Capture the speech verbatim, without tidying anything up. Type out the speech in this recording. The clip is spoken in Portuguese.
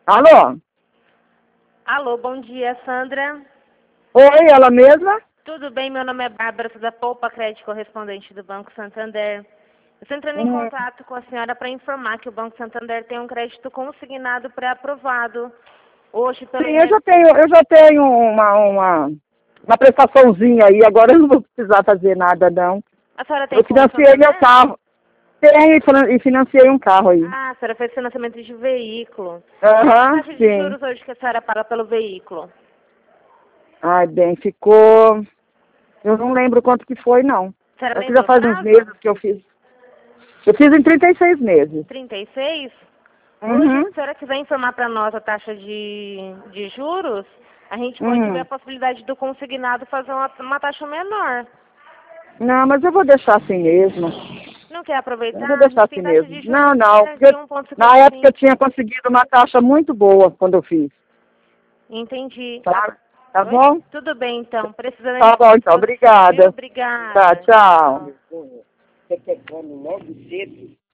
Alô? Alô, bom dia, Sandra. Oi, ela mesma? Tudo bem? Meu nome é Bárbara, sou da Poupa Crédito, correspondente do Banco Santander. Eu estou entrando em Uhum. contato com a senhora para informar que o Banco Santander tem um crédito consignado pré-aprovado. Hoje, pelo Sim, eu I N já tenho, eu já tenho uma, uma, uma prestaçãozinha aí, agora eu não vou precisar fazer nada, não. A senhora tem Eu conta no financiei meu Santander? carro. Tenho e finan- e financiei um carro aí. Ah, a senhora fez financiamento de veículo. Qual é a Aham, taxa de sim. juros hoje que a senhora paga pelo veículo? Ai, bem, ficou... Eu não lembro quanto que foi, não. A senhora É que já lembra o faz uns prazo? meses que eu fiz. Eu fiz em trinta e seis meses. trinta e seis? Hoje, se Uhum, a senhora quiser informar para nós a taxa de, de juros, a gente pode ver a uhum. possibilidade do consignado fazer uma, uma taxa menor. Não, mas eu vou deixar assim mesmo. Não quer Eu vou aproveitar? A deixar gente assim tem taxa mesmo. de juros Não, não. até de Porque um vírgula na cinquenta e época eu cinco. tinha conseguido uma taxa muito boa quando eu fiz. Entendi. Tá? Tá Oi? bom? Tudo bem, então. Precisando, a Tá gente está bom, à então. disposição, viu? Obrigada. Tá, Obrigada. tchau. Tchau. Você quer logo cedo?